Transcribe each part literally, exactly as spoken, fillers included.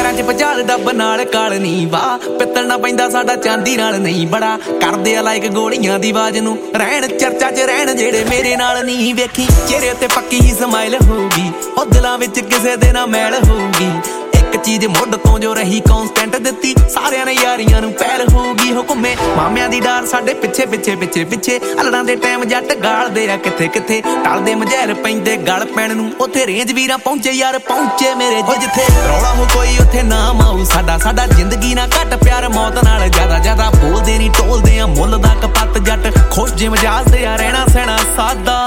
ਪੈਰਾਂ 'ਚ ਭਜਾਲ ਡੱਬ ਨਾਲ ਕਾਲ ਨੀ ਵਾ ਪਿੱਤਲ ਨਾ ਪੈਂਦਾ ਸਾਡਾ ਚਾਂਦੀ ਨਾਲ ਨਹੀਂ ਬੜਾ ਕਰਦੇ ਆ ਲਾਇਕ ਗੋਲੀਆਂ ਦੀ ਆਵਾਜ਼ ਨੂੰ ਰਹਿਣ ਚਰਚਾ 'ਚ ਰਹਿਣ ਜਿਹੜੇ ਮੇਰੇ ਨਾਲ ਨਹੀਂ ਵੇਖੀ ਚਿਹਰੇ ਤੇ ਪੱਕੀ ਹੀ ਸਮਾਈਲ ਹੋਊਗੀ ਉਹ ਦਿਲਾਂ ਵਿੱਚ ਕਿਸੇ ਦੇ ਨਾ ਮੈਲ ਹੋਊਗੀ ਇੱਕ ਚੀਜ਼ ਮੁੱਢ ਤੋਂ ਜੋ ਰਹੀ ਕੌਨਸਟੈਂਟ ਦਿੱਤੀ ਸਾਰਿਆਂ ਨੇ ਯਾਰੀਆਂ ਨੂੰ ਪਹਿਲ ਹੋਊਗੀ ਹੁਕਮੇ ਮਾਮਿਆਂ ਦੀ ਡਾਰ ਸਾਡੇ ਪਿੱਛੇ ਪਿੱਛੇ ਪਿੱਛੇ ਪਿੱਛੇ ਅਲੜਾਂ ਦੇ ਟਾਈਮ ਜੱਟ ਗਾਲਦੇ ਆ ਕਿੱਥੇ ਕਿੱਥੇ ਟਲਦੇ ਮਝੈਲ ਪੈਂਦੇ ਗਲ ਪੈਣ ਨੂੰ ਉੱਥੇ ਰੇਂਜ ਵੀਰਾਂ ਪਹੁੰਚੇ ਯਾਰ ਪਹੁੰਚੇ ਮੇਰੇ ਜਿੱਥੇ ਰੌਲਾ ਹੋ ਕੋਈ ਉੱਥੇ ਨਾਮ ਆਊ ਸਾਡਾ ਸਾਡਾ ਜ਼ਿੰਦਗੀ ਨਾ ਘੱਟ ਪਿਆਰ ਮੌਤ ਨਾਲ ਜ਼ਿਆਦਾ ਜ਼ਿਆਦਾ ਬੋਲਦੇ ਨਹੀਂ ਟੋਲਦੇ ਆ ਮੁੱਲ ਦਾ ਕਪੱਤ ਜੱਟ ਖੁਸ਼ ਜੇ ਮਜਾਲਦੇ ਆ ਰਹਿਣਾ ਸਹਿਣਾ ਸਾਦਾ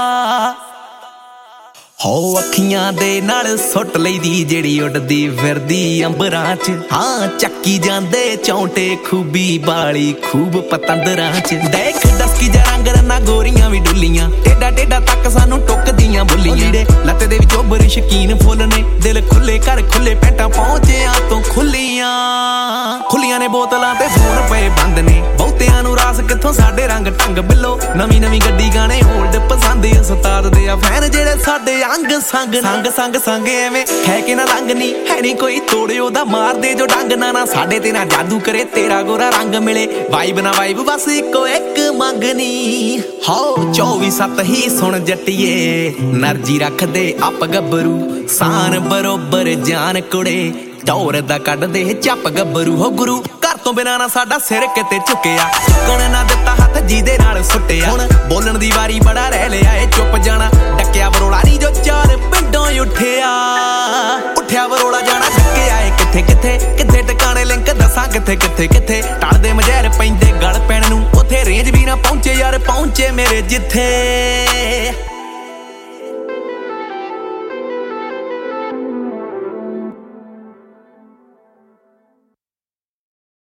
ਹੋ ਅੱਖੀਆਂ ਦੇ ਨਾਲ ਸੁੱਟ ਲਈਦੀ ਜਿਹੜੀ ਉੱਡਦੀ ਫਿਰਦੀ ਅੰਬਰਾਂ 'ਚ ਹਾਂ ਚੱਕੀ ਜਾਂਦੇ ਚੌਂਟੇ ਖੂਬੀ ਬਾਲੀ ਖੂਬ ਪਤੰਦਰਾਂ 'ਚ ਦੇਖ ਦਸਕੀ ਜਾ ਰੰਗ ਰੰਨਾ ਗੋਰੀਆਂ ਵੀ ਡੁੱਲੀਆਂ ਟੇਡਾ ਟੇਡਾ ਤੱਕ ਸਾਨੂੰ ਟੁੱਕਦੀਆਂ ਬੁੱਲੀਆਂ ਲੱਤ ਦੇ ਵਿੱਚ ਉੱਭਰ ਸ਼ਕੀਨ ਫੁੱਲ ਨੇ ਦਿਲ ਖੁੱਲੇ ਘਰ ਖੁੱਲੇ ਪੈਂਟਾਂ ਪਹੁੰਚਿਆਂ ਤੋਂ ਖੁੱਲੀਆਂ ਖੁੱਲੀਆਂ ਨੇ ਬੋਤਲਾਂ ਤੇ ਫੋਨ ਪਏ ਬੰਦ ਨੇ ਬਹੁਤਿਆਂ ਨੂੰ ਰਾਸ ਕਿੱਥੋਂ ਸਾਡੇ ਰੰਗ ਢੰਗ ਬਿੱਲੋ ਨਵੀਂ ਨਵੀਂ ਗੱਡੀ ਗਾਣੇ ਓਲਡ ਪਸੰਦ ਆ ਉਸਤਾਦ ਦੇ ਆ ਫੈਨ ਜਿਹੜੇ ਸਾਡੇ ਅੰਗ ਸੰਗ ਸੰਗ ਸੰਗ ਸੰਗ ਐਵੇਂ ਹੈ ਕਿ ਨਾ ਰੰਗ ਨੀ ਹੈ ਨੀ ਕੋਈ ਤੋੜੇ ਉਹਦਾ ਮਾਰਦੇ ਜੋ ਡੰਗ ਨਾ ਨਾ ਸਾਡੇ ਤੇ ਨਾ ਜਾਦੂ ਕਰੇ ਤੇਰਾ ਗੋਰਾ ਰੰਗ ਮਿਲੇ ਵਾਈਬ ਨਾ ਵਾਈਬ ਬਸ ਇੱਕੋ ਇੱਕ ਮੰਗਨੀ ਹੋ ਚੌਵੀ ਸੱਤ ਹੀ ਸੁਣ ਜੱਟੀਏ ਨਰਜੀ ਰੱਖਦੇ ਅਪ ਗੱਭਰੂ ਸਾਨ ਬਰੋਬਰ ਜਾਨ ਕੁੜੇ ਦੌਰ ਦਾ ਕੱਢਦੇ ਚੱਪ ਗੱਭਰੂ ਹੋ ਗੁਰੂ ਘਰ ਤੋਂ ਬਿਨਾਂ ਨਾ ਸਾਡਾ ਸਿਰ ਕਿਤੇ ਝੁਕਿਆ ਝੁਕਣ ਨਾ ਦਿੱਤਾ ਹੱਥ ਜਿਹਦੇ ਨਾਲ ਸੁੱਟਿਆ ਹੁਣ ਬੋਲਣ ਦੀ ਵਾਰੀ ਬੜਾ ਰਹਿ ਲਿਆ ਏ ਚੁੱਪ ਜਾਣਾ ਡੱਕਿਆ ਬਰੋਲਾ ਨੀ ਜੋ ਚਾਰ ਪਿੰਡੋਂ ਉੱਠਿਆ ਉੱਠਿਆ ਬਰੋਲਾ ਜਾਣਾ ਡੱਕਿਆ ਏ ਕਿੱਥੇ ਕਿੱਥੇ ਕਿੱਥੇ ਟਿਕਾਣੇ ਲਿੰਕ ਦੱਸਾਂ ਕਿੱਥੇ ਕਿੱਥੇ ਕਿੱਥੇ ਟਲਦੇ ਮਝੈਲ ਪੈਂਦੇ ਗਲ ਪੈਣ ਨੂੰ ਉੱਥੇ ਰੇਂਜ ਵੀ ਨਾ ਪਹੁੰਚੇ ਯਾਰ ਪਹੁੰਚੇ ਮੇਰੇ ਜਿੱਥੇ